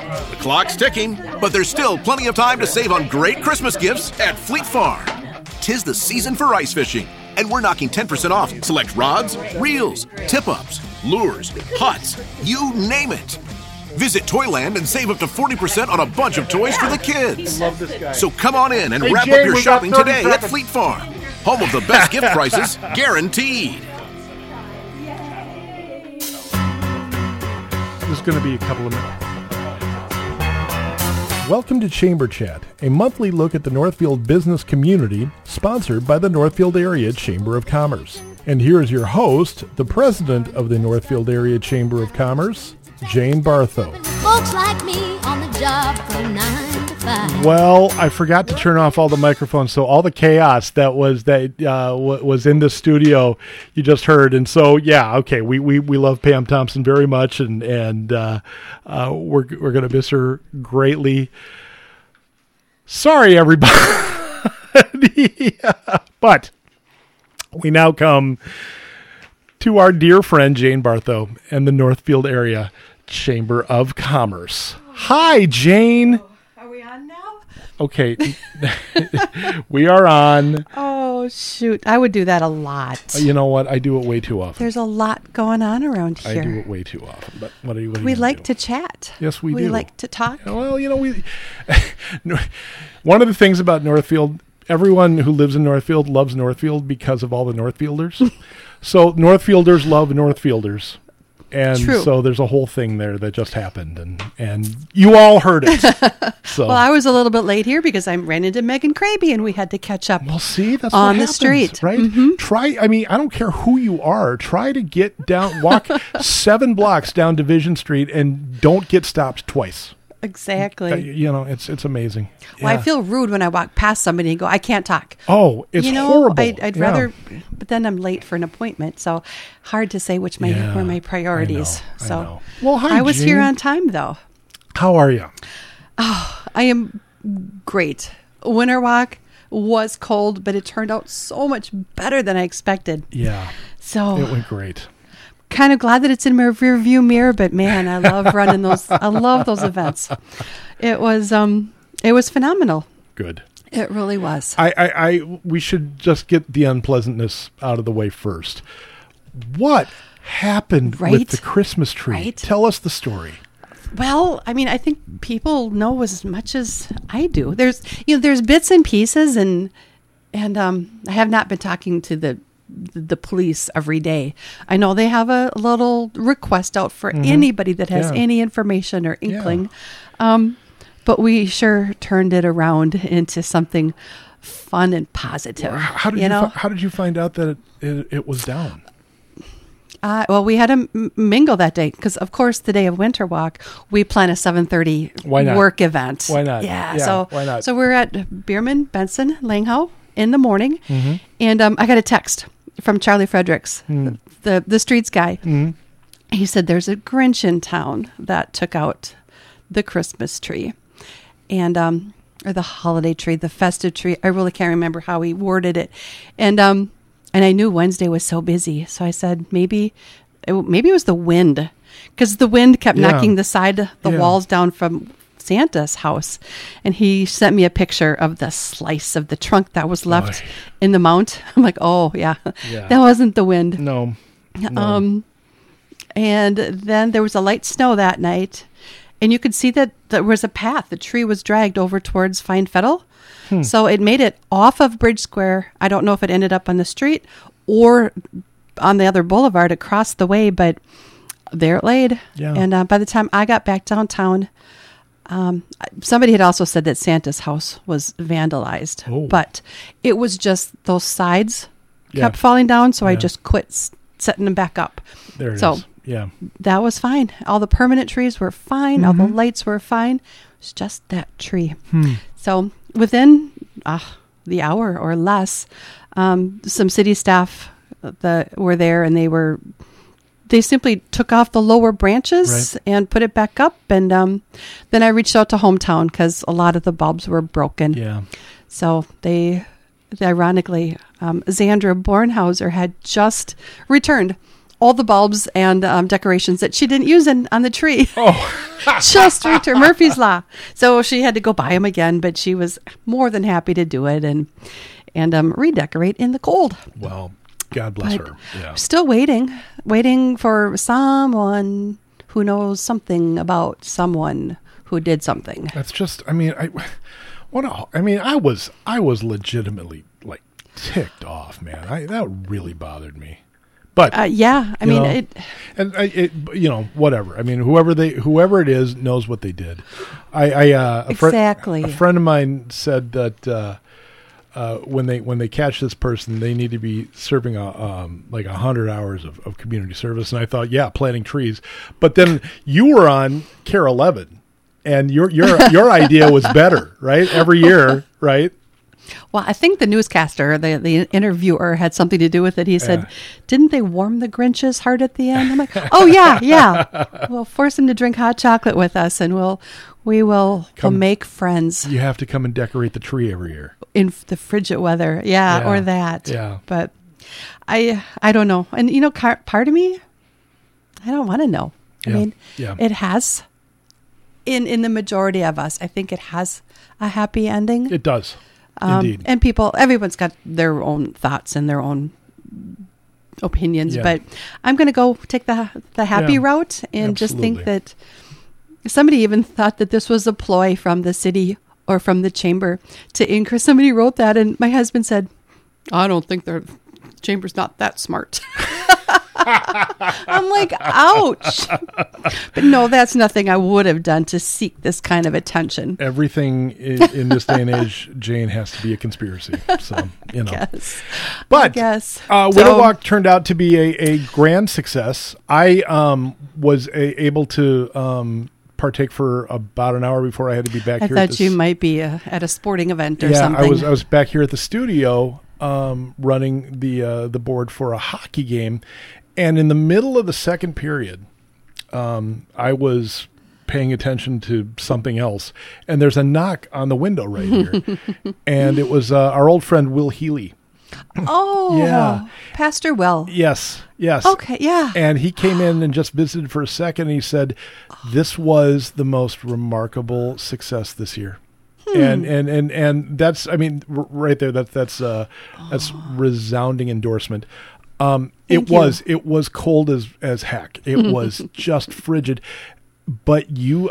The clock's ticking, but there's still plenty of time to save on great Christmas gifts at Fleet Farm. 'Tis the season for ice fishing, and we're knocking 10% off select rods, reels, tip-ups, lures, pots, you name it. Visit Toyland and save up to 40% on a bunch of toys for the kids. Love this guy. So come on in and Hey, wrap Jay, up your we got shopping 30 today at seconds. Fleet Farm. Home of the best gift prices, guaranteed. This is going to be a couple of minutes. Welcome to Chamber Chat, a monthly look at the Northfield business community, sponsored by the Northfield Area Chamber of Commerce. And here is your host, the president of the Northfield Area Chamber of Commerce, Jane Barthow. Folks like me on the job from 9 to 5. Well, I forgot to turn off all the microphones, so all the chaos that was in the studio you just heard. And so, yeah, okay, we love Pam Thompson very much, and we're going to miss her greatly. Sorry, everybody. Yeah, but we now come to our dear friend Jane Barthow and the Northfield Area Chamber of Commerce. Hi, Jane. Are we on now? Okay, we are on. Oh, shoot. I would do that a lot. You know what? I do it way too often. There's a lot going on around here. I do it way too often. But what are you We gonna like do? to chat. Yes, we do. We like to talk. Well, you know, one of the things about Northfield, everyone who lives in Northfield loves Northfield because of all the Northfielders. So Northfielders love Northfielders. And True. So there's a whole thing there that just happened, and you all heard it. So, Well, I was a little bit late here because I ran into Megan Kraby and we had to catch up. well, see, that's on what the happens, street. right? Try. I mean, I don't care who you are. Try to get down, walk 7 blocks down Division Street, and don't get stopped twice. Exactly. You know, it's amazing. Well, I Yeah. feel rude when I walk past somebody and go, I can't talk. Oh, it's horrible. I'd Yeah. rather, but then I'm late for an appointment, so hard to say which Yeah, were my priorities. I So know. Well, hi, I was here Jane. on time, though. How are you? I am great. Winter walk was cold, but it turned out so much better than I expected. Yeah, So it went great. kind of glad that it's in my rear view mirror, but man, I love running those. I love those events. It was phenomenal. Good. It really was. We should just get the unpleasantness out of the way first. What happened with Right? the Christmas tree? Right? Tell us the story. Well, I mean, I think people know as much as I do. There's bits and pieces, and I have not been talking to the police every day. I know they have a little request out for anybody that has Yeah. any information or inkling. But we sure turned it around into something fun and positive. How did you find out that it was down? Well, we had a mingle that day because, of course, the day of Winter Walk, we plan a 7:30 Why not? work event. Why not? Yeah, Yeah, so why not? So we're at Bierman, Benson, Langhoe in the morning, and I got a text from Charlie Fredericks, the streets guy. He said there's a Grinch in town that took out the Christmas tree, and or the holiday tree, the festive tree. I really can't remember how he worded it, and I knew Wednesday was so busy, so I said maybe it was the wind, because the wind kept Yeah. knocking the walls down from Santa's house, and he sent me a picture of the slice of the trunk that was left Oy. in the mount. I'm like, oh yeah, Yeah. that wasn't the wind. No. And then there was a light snow that night, and you could see that there was a path. The tree was dragged over towards Fine Fettle. So it made it off of Bridge Square. I don't know if it ended up on the street or on the other boulevard across the way, but there it laid. Yeah. And by the time I got back downtown, somebody had also said that Santa's house was vandalized. Oh. But it was just those sides Yeah. kept falling down, so I Yeah. just quit setting them back up. There it So- is. Yeah. That was fine. All the permanent trees were fine. All the lights were fine. It was just that tree. So within the hour or less, some city staff were there, and they simply took off the lower branches Right. and put it back up. And then I reached out to Hometown because a lot of the bulbs were broken. Yeah. So they ironically, Xandra Bornhauser had just returned all the bulbs and decorations that she didn't use on the tree. Oh. Just return Murphy's Law. So she had to go buy them again, but she was more than happy to do it and redecorate in the cold. Well, God bless But her. Yeah. Still waiting for someone who knows something about someone who did something. That's just, I mean, I was legitimately like ticked off, man. That really bothered me. But Yeah, I you mean, know, whatever. I mean, whoever it is knows what they did. Exactly. A friend of mine said that when they catch this person, they need to be serving like 100 hours of community service. And I thought, yeah, planting trees. But then you were on Care 11, and your idea was better, right? Every year, right? well, I think the newscaster, the interviewer, had something to do with it. He said, "Didn't they warm the Grinch's heart at the end?" I'm like, "Oh yeah. We'll force him to drink hot chocolate with us, and we'll make friends You have to come and decorate the tree every year. in the frigid weather." Yeah. Or that. Yeah. But I don't know. And part of me, I don't want to know. I Yeah. mean, Yeah. it has in the majority of us, I think it has a happy ending. It does. Indeed. And everyone's got their own thoughts and their own opinions, Yeah. but I'm going to go take the happy Yeah. route and just think Absolutely. that somebody even thought that this was a ploy from the city or from the chamber to increase. Somebody wrote that, and my husband said, "I don't think the chamber's not that smart." I'm like, ouch. But no, that's nothing I would have done to seek this kind of attention. Everything in this day and age, Jane, has to be a conspiracy. So, Yes. But I guess. Winterwalk turned out to be a grand success. I was able to partake for about an hour before I had to be back I here. thought you might be at a sporting event or yeah, something. I was back here at the studio running the board for a hockey game. And in the middle of the second period, I was paying attention to something else. And there's a knock on the window right here. And it was our old friend, Will Healy. Oh, Yeah. Pastor Will. Yes. Okay, yeah. And he came in and just visited for a second. And he said, this was the most remarkable success this year. And that's, I mean, right there, that's resounding endorsement. It was cold as heck. It was just frigid. But you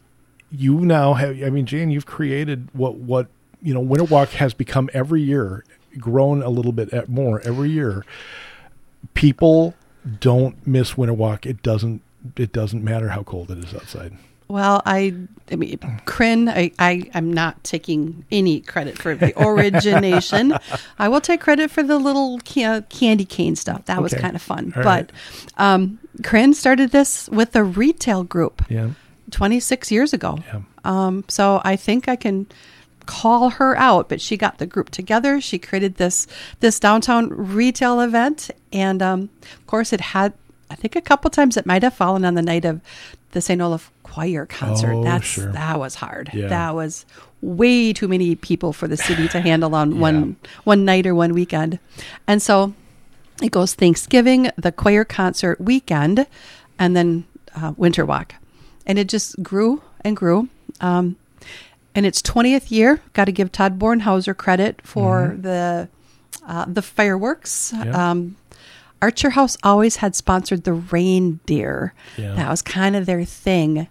now have, I mean, Jane, you've created what Winterwalk has become every year, grown a little bit more every year. People don't miss Winterwalk. It doesn't matter how cold it is outside. Well, I mean, Kryn, I'm not taking any credit for the origination. I will take credit for the little candy cane stuff. That was Okay. kind of fun. All But Kryn started this with a retail group Yeah. 26 years ago. Yeah. So I think I can call her out, but she got the group together. She created this downtown retail event. And of course, it had, I think a couple times it might have fallen on the night of the St. Olaf Choir concert. Oh, That was hard. Yeah. That was way too many people for the city to handle on one night or one weekend. And so it goes Thanksgiving, the choir concert weekend, and then Winterwalk. And it just grew and grew. In its 20th year, got to give Todd Bornhauser credit for the fireworks. Yeah. Archer House always had sponsored the reindeer. Yeah. That was kind of their thing.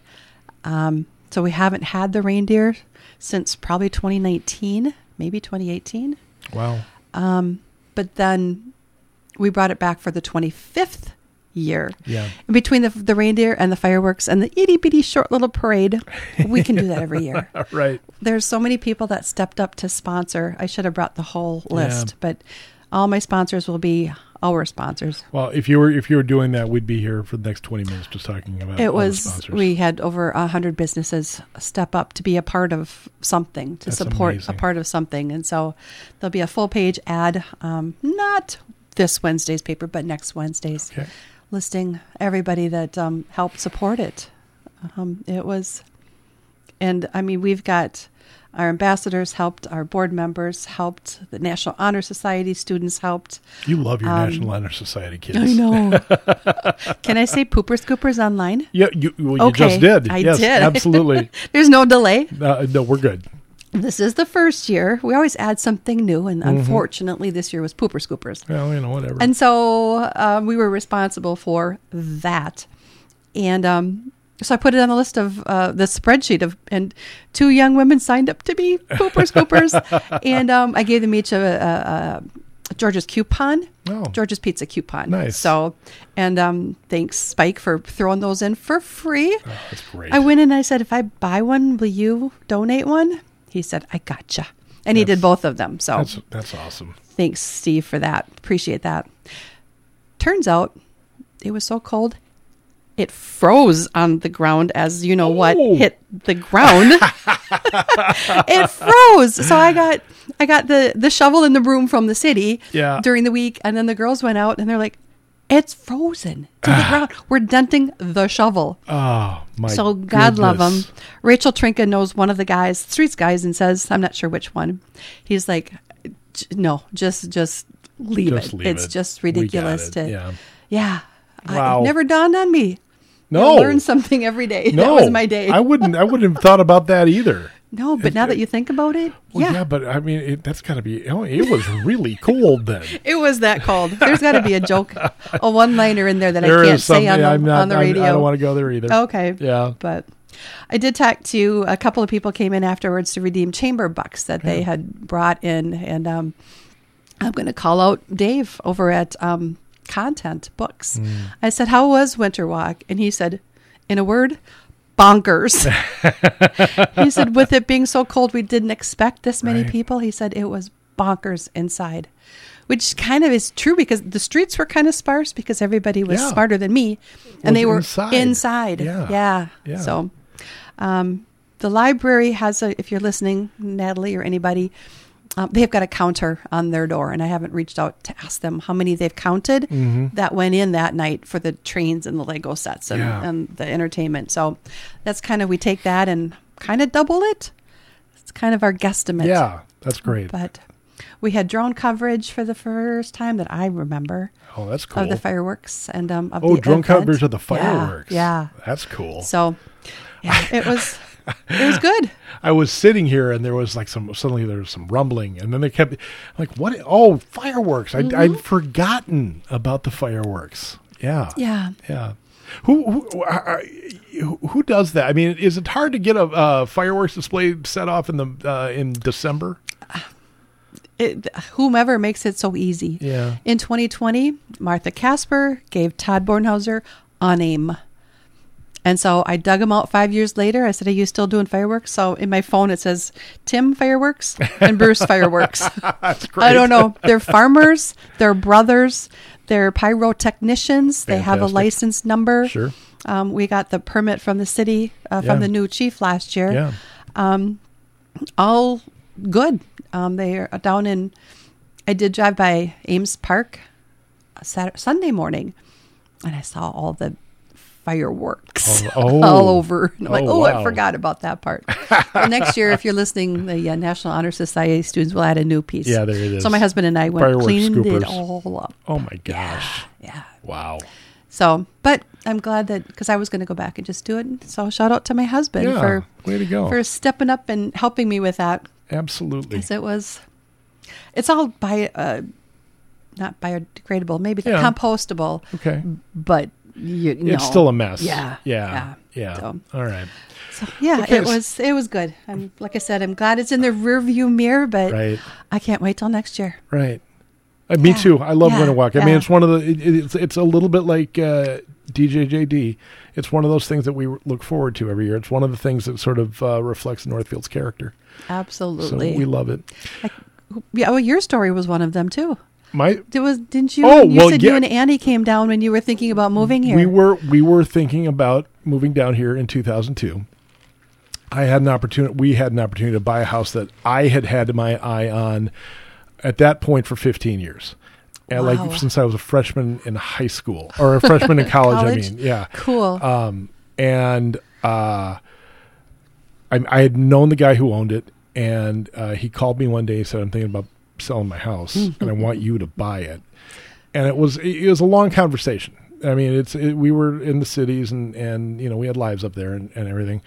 So we haven't had the reindeer since probably 2019, maybe 2018. Wow. But then we brought it back for the 25th year. Yeah. In between the reindeer and the fireworks and the itty bitty short little parade, we can do that every year. Right. There's so many people that stepped up to sponsor. I should have brought the whole list, but all my sponsors will be our sponsors. Well, if you were doing that, we'd be here for the next 20 minutes just talking about It all the was, sponsors. we had over 100 businesses step up to be a part of something, to That's support amazing. a part of something. And so there'll be a full page ad, not this Wednesday's paper, but next Wednesday's, Okay. listing everybody that helped support it. It was, and I mean, we've got Our ambassadors helped. Our board members helped. The National Honor Society students helped. You love your National Honor Society kids. I know. Can I say Pooper Scoopers online? Yeah, you Okay, just did. I Yes, did. absolutely. There's no delay. No, we're good. This is the first year. We always add something new, and unfortunately, this year was Pooper Scoopers. Well, whatever. And so we were responsible for that. And so I put it on the list of the spreadsheet and 2 young women signed up to be Pooper Scoopers. And I gave them each a George's coupon, George's Pizza coupon. Nice. So, and thanks, Spike, for throwing those in for free. Oh, that's great. I went in and I said, if I buy one, will you donate one? He said, I gotcha. And he did both of them. So that's awesome. thanks, Steve, for that. Appreciate that. Turns out it was so cold, it froze on the ground as you know what hit the ground. It froze. So I got the shovel in the broom from the city during the week, and then the girls went out and they're like, it's frozen to the ground. We're denting the shovel. Oh, my So God love goodness. him. Rachel Trinka knows one of the guys, streets guys, and says, I'm not sure which one. He's like, no, just leave it. It's just ridiculous We got it. Yeah. Wow. It never dawned on me. No. I learn something every day. No, That was my day. I wouldn't have thought about that either. No, but now that you think about it, Well, yeah, but I mean, that's got to be. It was really cold then. It was that cold. There's got to be a joke, a one-liner in there that There I can't is something. say on the radio. I don't want to go there either. Okay. Yeah. But I did talk to a couple of people came in afterwards to redeem chamber bucks that they had brought in. And I'm going to call out Dave over at Content Books. I said, how was Winter Walk? And he said, in a word, bonkers. He said, with it being so cold, we didn't expect this many people. He said it was bonkers inside, which kind of is true because the streets were kind of sparse because everybody was smarter than me, and they were inside. Yeah. So the library has if you're listening, Natalie or anybody, they've got a counter on their door, and I haven't reached out to ask them how many they've counted that went in that night for the trains and the Lego sets and the entertainment. So that's kind of, we take that and kind of double it. It's kind of our guesstimate. Yeah, that's great. But we had drone coverage for the first time that I remember. Oh, that's cool. Of the fireworks and of the drone event. coverage of the fireworks. Yeah. That's cool. So yeah, it was good. I was sitting here and there was like suddenly there was some rumbling, and then they kept like, what? Oh, fireworks. I'd forgotten about the fireworks. Yeah. Who does that? I mean, is it hard to get a fireworks display set off in December? Whomever makes it so easy. Yeah. In 2020, Martha Casper gave Todd Bornhauser a name. And so I dug them out 5 years later. I said, are you still doing fireworks? So in my phone, it says Tim Fireworks and Bruce Fireworks. That's great. I don't know. They're farmers. They're brothers. They're pyrotechnicians. They have a license number. Sure. We got the permit from the city, from the new chief last year. Yeah. All good. They are down in, I did drive by Ames Park Sunday morning, and I saw all the fireworks all over. And I'm like, wow. I forgot about that part. Well, next year, if you're listening, the National Honor Society students will add a new piece. Yeah, there it is. So my husband and I went Fireworks cleaned scoopers. it all up. Oh my gosh. Yeah. Wow. So, but I'm glad that, because I was going to go back and just do it. So shout out to my husband for way to go. for stepping up and helping me with that. Absolutely. Because it's all not biodegradable, maybe compostable. Okay. But it's still a mess. Yeah. So, all right. So it was good. Like I said, I'm glad it's in the rear view mirror, but I can't wait till next year. Right. Me too. I love Winter Walk. I mean, it's one of the. It's a little bit like DJJD. It's one of those things that we look forward to every year. It's one of the things that sort of reflects Northfield's character. Absolutely. So we love it. Your story was one of them too. Didn't you? Oh, you said you and Annie came down when you were thinking about moving here. We were thinking about moving down here in 2002. We had an opportunity to buy a house that I had my eye on at that point for 15 years. And like since I was a freshman in high school or a freshman in college, I mean, yeah. Cool. And I had known the guy who owned it, And he called me one day and said, I'm thinking about selling my house and I want you to buy it. And it was a long conversation. I mean, we were in the cities and we had lives up there and everything.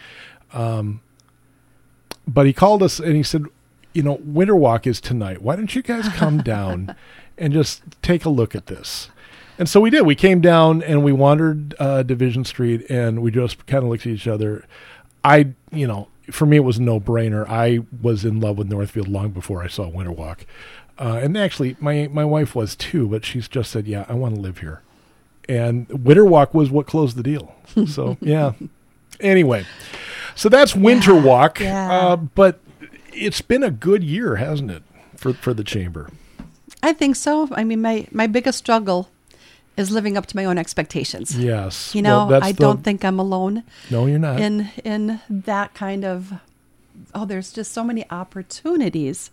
But he called us and he said, Winter Walk is tonight. Why don't you guys come down and just take a look at this? And so we did. We came down and we wandered Division Street and we just kind of looked at each other. For me, it was a no-brainer. I was in love with Northfield long before I saw Winter Walk. And actually, my wife was too, but she's just said, yeah, I want to live here. And Winter Walk was what closed the deal. So, yeah. Anyway, so that's Winter Walk. Yeah. But it's been a good year, hasn't it, for the Chamber? I think so. I mean, my biggest struggle is living up to my own expectations. Yes. I don't think I'm alone. No, you're not. In that kind of, there's just so many opportunities,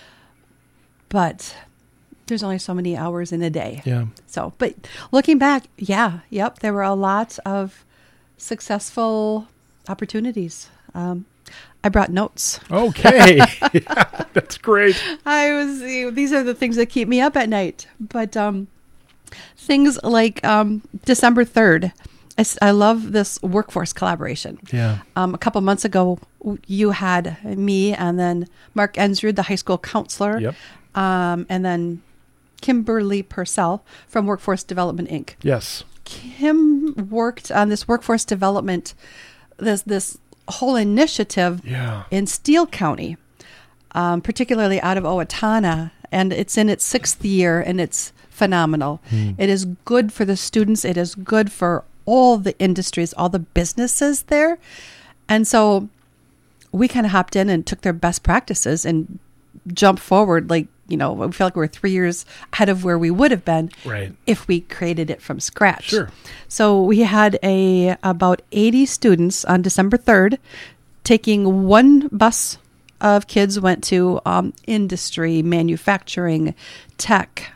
but there's only so many hours in a day. Yeah. So, but looking back, there were a lot of successful opportunities. I brought notes. Okay. Yeah, that's great. These are the things that keep me up at night. But things like December 3rd. I love this workforce collaboration. Yeah. A couple months ago, you had me and then Mark Ensrud, the high school counselor. Yep. And then Kimberly Purcell from Workforce Development, Inc. Yes. Kim worked on this workforce development, this whole initiative in Steele County, particularly out of Owatonna, and it's in its 6th year, and it's phenomenal. It is good for the students. It is good for all the industries, all the businesses there. And so we kind of hopped in and took their best practices and jumped forward. We feel like we're 3 years ahead of where we would have been if we created it from scratch. Sure. So we had about 80 students on December 3rd, taking one bus of kids went to industry, manufacturing, tech.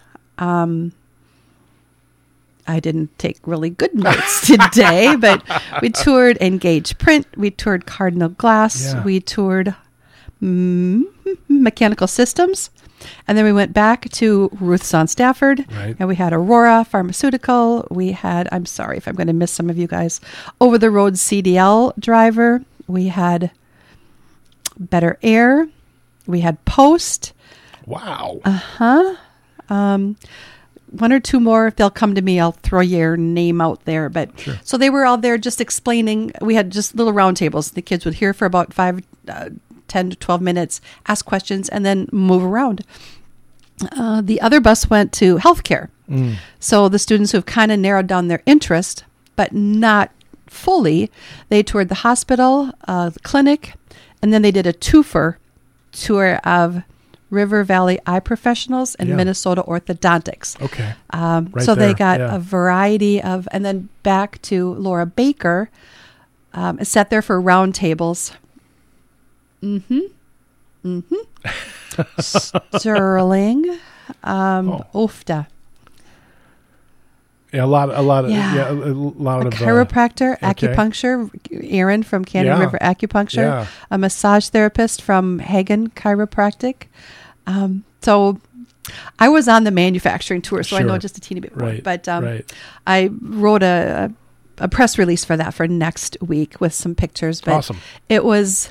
I didn't take really good notes today, but we toured Engage Print, we toured Cardinal Glass, we toured Mechanical Systems, and then we went back to Ruth's on Stafford, and we had Aurora Pharmaceutical, we had, I'm sorry if I'm going to miss some of you guys, Over the Road CDL driver, we had Better Air, we had Post. Wow. One or two more, if they'll come to me, I'll throw your name out there. But so they were all there just explaining. We had just little round tables. The kids would hear for about 10 to 12 minutes, ask questions, and then move around. The other bus went to healthcare. So the students who have kind of narrowed down their interest, but not fully, they toured the hospital, the clinic, and then they did a twofer tour of River Valley Eye Professionals and Minnesota Orthodontics. Okay. So they got a variety of, and then back to Laura Baker, sat there for round tables. Sterling, Ofta. Yeah, a lot of chiropractor, acupuncture, Aaron from Canyon River Acupuncture, a massage therapist from Hagen Chiropractic. So I was on the manufacturing tour, so I know just a teeny bit more. But I wrote a press release for that for next week with some pictures. But awesome. It was,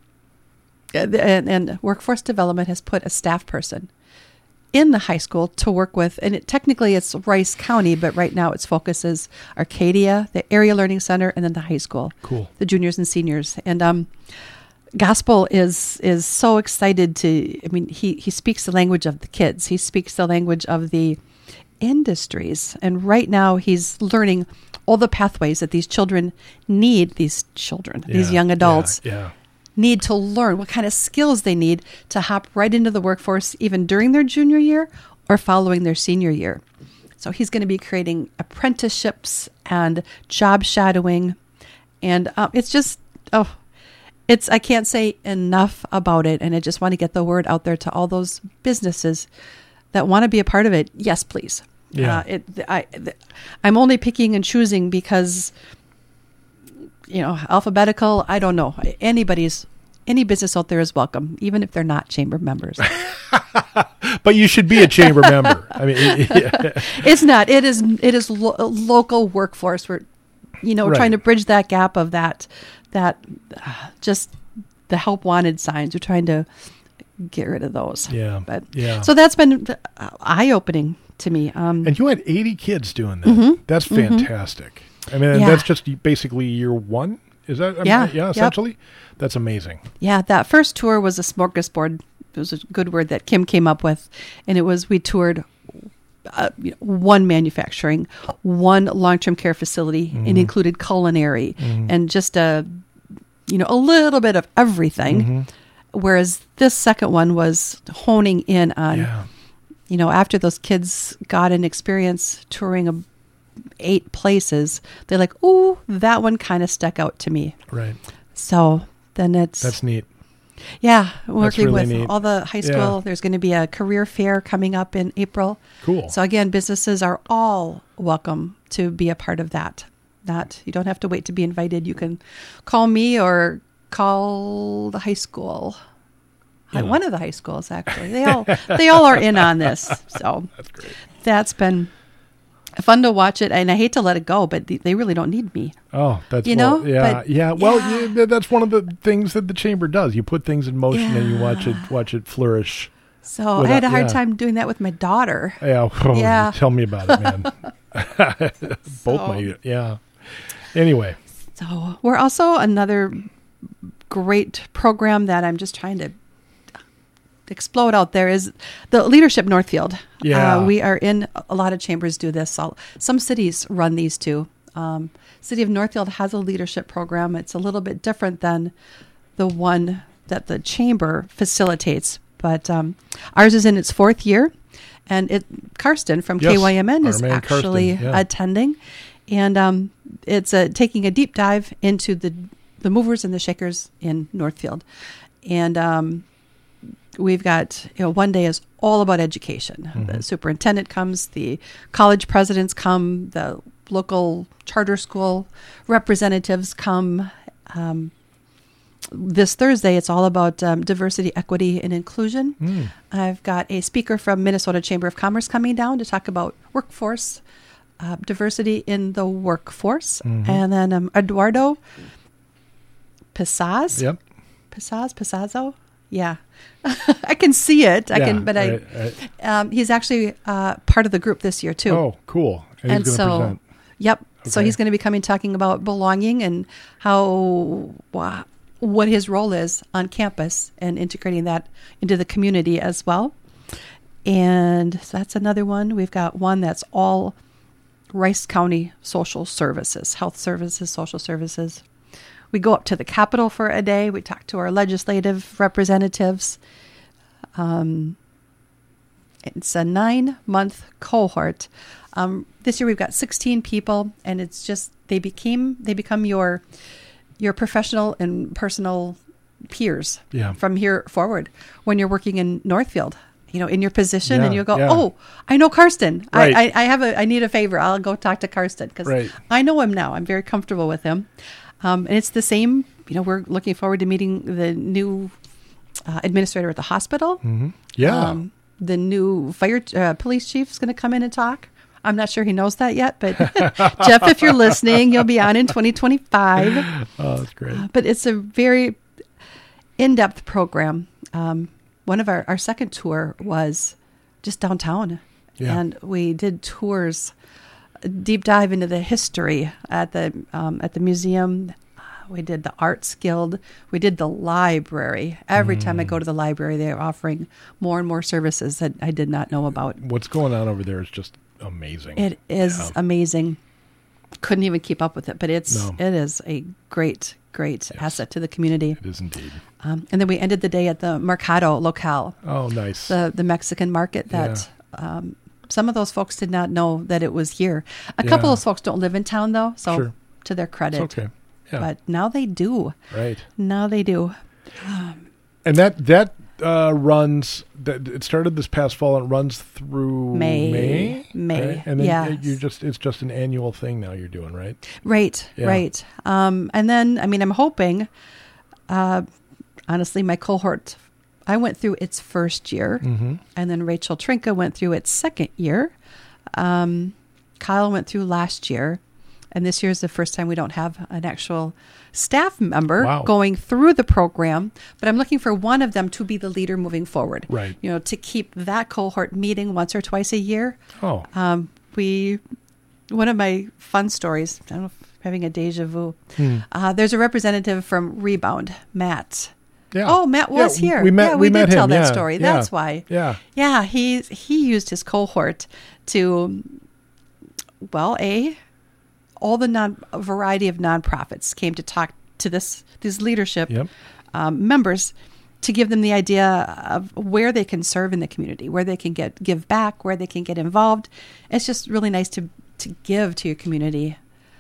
and Workforce Development has put a staff person in the high school to work with, and technically it's Rice County, but right now its focus is Arcadia, the Area Learning Center, and then the high school. Cool. The juniors and seniors. And Gospel is so excited to, he speaks the language of the kids. He speaks the language of the industries. And right now he's learning all the pathways that these children need, these young adults need to learn, what kind of skills they need to hop right into the workforce, even during their junior year or following their senior year. So he's going to be creating apprenticeships and job shadowing. And it's just, I can't say enough about it. And I just want to get the word out there to all those businesses that want to be a part of it. Yes, please. Yeah. I'm only picking and choosing because, alphabetical, I don't know. Anybody's any business out there is welcome, even if they're not chamber members. But you should be a chamber member. I mean, It's not. It is local workforce. We're Right. trying to bridge that gap of that just the help wanted signs. We're trying to get rid of those. Yeah. But Yeah. so that's been eye opening to me. And you had 80 kids doing that. That's fantastic. I mean, and Yeah. that's just basically year one. Is that? I mean, Yeah. Yeah. Yep. Essentially, that's amazing. Yeah, that first tour was a smorgasbord. It was a good word that Kim came up with, and it was we toured one manufacturing, one long-term care facility, and included culinary and just a little bit of everything. Whereas this second one was honing in on, after those kids got an experience touring 8 places, they're like, "Ooh, that one kind of stuck out to me." Right. So then That's neat. yeah, working really with neat. all the high school. Yeah. There's going to be a career fair coming up in April. Cool. So again, businesses are all welcome to be a part of that. You don't have to wait to be invited. You can call me or call the high school. Yeah. One of the high schools, actually. They all are in on this. So That's great. that's been fun to watch it, and I hate to let it go, but they really don't need me. Oh, that's You know, yeah, but- yeah. Well, yeah. that's one of the things that the chamber does. You put things in motion and you Yeah. watch it flourish. So I had a hard yeah. time doing that with my daughter. Yeah. Oh, Yeah. Tell me about it, man. Both my yeah. Anyway, So we're also another great program that I'm just trying to explode out there is the Leadership Northfield. Yeah. We are in a lot of chambers do this. Some cities run these too. City of Northfield has a leadership program. It's a little bit different than the one that the chamber facilitates, but ours is in its 4th year, and Karsten from Yes, KYMN our is man actually Karsten, yeah. attending, and it's taking a deep dive into the movers and the shakers in Northfield, and we've got one day is all about education. The superintendent comes, the college presidents come, the local charter school representatives come. This Thursday, it's all about diversity, equity, and inclusion. I've got a speaker from Minnesota Chamber of Commerce coming down to talk about workforce diversity in the workforce. And then Eduardo Pisaz. yep. Pisazzo? Yeah. I can see it. Right. He's actually part of the group this year, too. Oh, cool. And he's going to present. Yep. So Okay. he's going to be coming talking about belonging and what his role is on campus and integrating that into the community as well. And so that's another one. We've got one that's all Rice County social services, health services, social services. We go up to the Capitol for a day. We talk to our legislative representatives. It's a 9-month cohort. This year we've got 16 people, and it's just they become your professional and personal peers from here forward when you're working in Northfield. In your position, and you'll go, "Oh, I know Karsten. Right. I need a favor. I'll go talk to Karsten because I know him now. I'm very comfortable with him." And it's the same. We're looking forward to meeting the new administrator at the hospital. Yeah. The new police chief is going to come in and talk. I'm not sure he knows that yet, but Jeff, if you're listening, you'll be on in 2025. Oh, that's great. But it's a very in-depth program. One of our second tour was just downtown, and we did tours, deep dive into the history at the museum. We did the Arts Guild. We did the library. Every time I go to the library, they're offering more and more services that I did not know about. What's going on over there is just amazing. It is amazing. Couldn't even keep up with it, but it is a great asset to the community. It is indeed. And then we ended the day at the Mercado Local. Oh, nice. The Mexican market that some of those folks did not know that it was here. A couple of folks don't live in town, though, so to their credit. It's okay. Yeah. But now they do. Right. Now they do. And that runs. It started this past fall and runs through May. May. Right? And then yes. it's just an annual thing now you're doing, right? Right. Yeah. Right. And then I'm hoping. honestly, my cohort, I went through its first year, and then Rachel Trinka went through its second year. Kyle went through last year, and this year is the first time we don't have an actual staff member going through the program. But I'm looking for one of them to be the leader moving forward. Right. You know, to keep that cohort meeting once or twice a year. Oh. One of my fun stories, I don't know if I'm having a deja vu. There's a representative from Rebound, Matt. Yeah. Oh, Matt was here. We met we did him. tell that story. That's why. Yeah. Yeah, he used his cohort to, well, all the variety of nonprofits came to talk to these leadership members to give them the idea of where they can serve in the community, where they can give back, where they can get involved. It's just really nice to give to your community.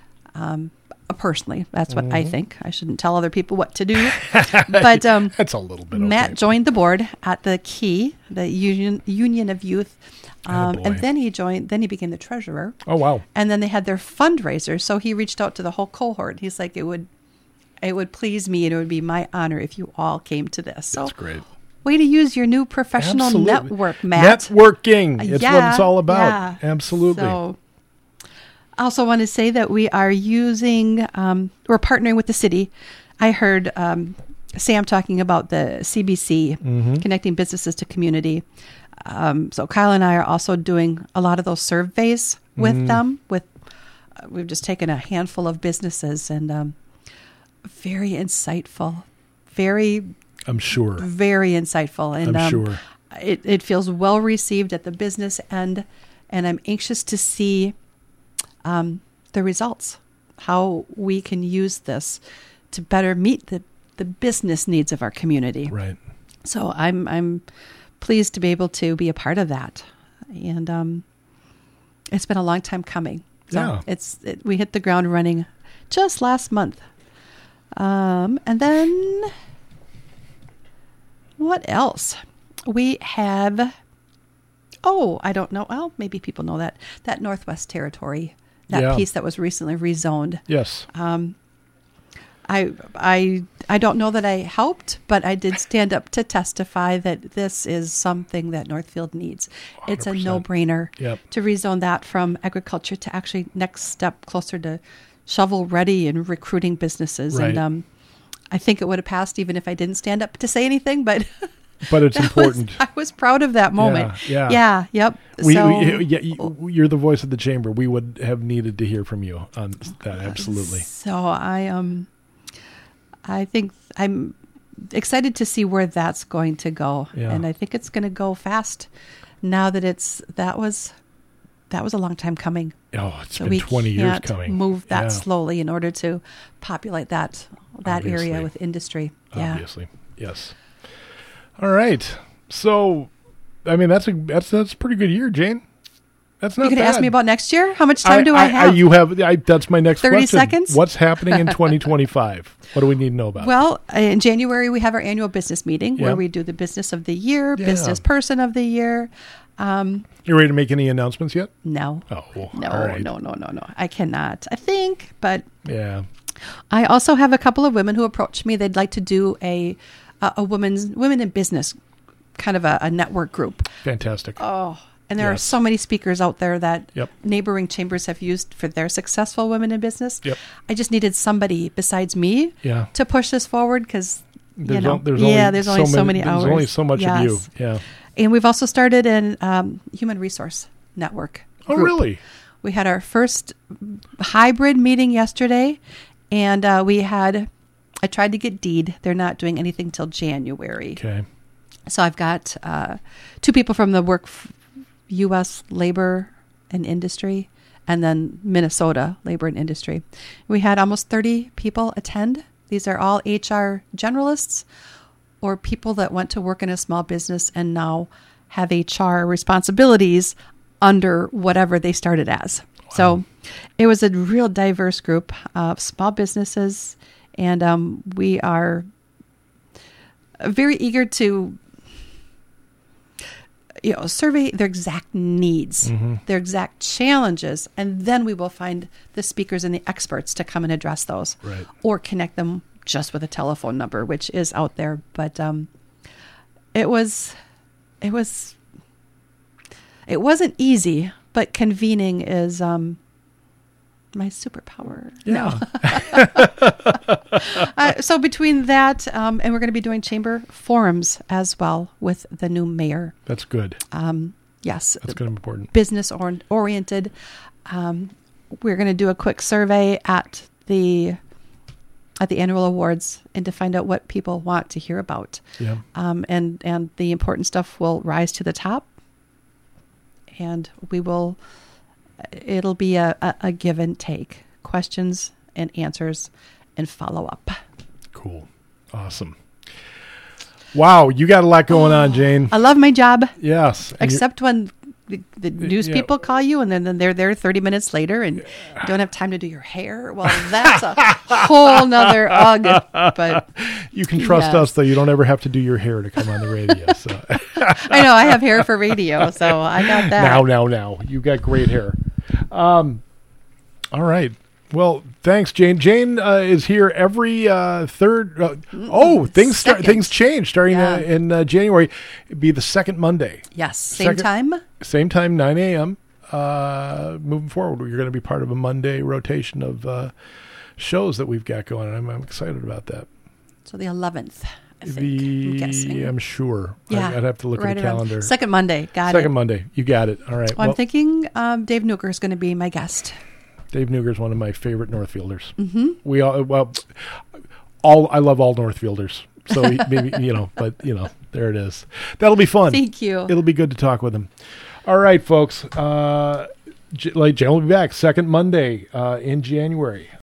Personally, that's what I think. I shouldn't tell other people what to do. But that's a little bit. Matt joined the board at the Key, the Union of Youth, and then he became the treasurer. Oh wow! And then they had their fundraiser. So he reached out to the whole cohort. He's like, it would please me, and it would be my honor if you all came to this. So that's great. Way to use your new professional network, Matt. Networking. It's what it's all about. Yeah. Absolutely. So, I also want to say that we are we're partnering with the city. I heard Sam talking about the CBC, connecting businesses to community. So Kyle and I are also doing a lot of those surveys with them. We've just taken a handful of businesses, and very insightful, I'm sure. Very insightful. And I'm sure. It feels well received at the business end, and I'm anxious to see the results, how we can use this to better meet the business needs of our community. Right. So I'm pleased to be able to be a part of that. And it's been a long time coming. So we hit the ground running just last month. And then what else? We have, I don't know. Well, maybe people know that Northwest Territory, that piece that was recently rezoned. Yes. I don't know that I helped, but I did stand up to testify that this is something that Northfield needs. 100%. It's a no-brainer to rezone that from agriculture to actually next step closer to shovel-ready and recruiting businesses. Right. And I think it would have passed even if I didn't stand up to say anything, but it's important. I was proud of that moment. Yeah. Yep. You're the voice of the chamber. We would have needed to hear from you on that. Absolutely. So I think I'm excited to see where that's going to go. Yeah. And I think it's going to go fast now that that was a long time coming. Oh, it's been 20 years coming. Move that slowly in order to populate that area with industry. Yeah. Obviously. Yes. All right. So, I mean, that's a pretty good year, Jane. That's not bad. You can ask me about next year? How much time do I have? That's my next 30 question. 30 seconds? What's happening in 2025? What do we need to know about? Well, in January, we have our annual business meeting where we do the business of the year, business person of the year. You ready to make any announcements yet? No. Oh, well, no, all right. No. I cannot. I think, but yeah. I also have a couple of women who approached me. They'd like to do a women in business kind of a network group. Fantastic. Oh, and there are so many speakers out there that neighboring chambers have used for their successful women in business. Yep. I just needed somebody besides me to push this forward because there's only so many hours. There's only so much of you. Yeah. And we've also started an human resource network group. Oh, really? We had our first hybrid meeting yesterday, and I tried to get Deed. They're not doing anything till January. Okay. So I've got 2 people from the U.S. Labor and Industry, and then Minnesota Labor and Industry. We had almost 30 people attend. These are all HR generalists or people that went to work in a small business and now have HR responsibilities under whatever they started as. Wow. So it was a real diverse group of small businesses, and we are very eager to survey their exact needs, their exact challenges, and then we will find the speakers and the experts to come and address those, or connect them just with a telephone number, which is out there. But it wasn't easy, but convening is my superpower. Yeah. No. So between that, and we're going to be doing chamber forums as well with the new mayor. That's good. Yes. That's going to be important. Business oriented. We're going to do a quick survey at the annual awards and to find out what people want to hear about. Yeah. And the important stuff will rise to the top, and it'll be a give and take, questions and answers and follow up. Cool. Awesome. Wow. You got a lot going on, Jane. I love my job. Yes. And Except when the news people call you and then they're there 30 minutes later and don't have time to do your hair. Well, that's a whole nother but you can trust us, though. You don't ever have to do your hair to come on the radio. So I know I have hair for radio, so I got that. Now. You got great hair. All right. Well, thanks, Jane. Jane is here every third. Things change starting in January. It'd be the second Monday. Yes, same time. Same time, 9 a.m. Moving forward, you're going to be part of a Monday rotation of shows that we've got going on. I'm excited about that. So the 11th, I think. I'm guessing. I'm sure. Yeah, I'd have to look at the calendar. Second Monday. Got it. Second Monday. You got it. All right. Well, I'm thinking Dave Nuker is going to be my guest. Dave Nuger is one of my favorite Northfielders. Mm-hmm. I love all Northfielders. So maybe, but there it is. That'll be fun. Thank you. It'll be good to talk with him. All right, folks. Jane will be back second Monday in January.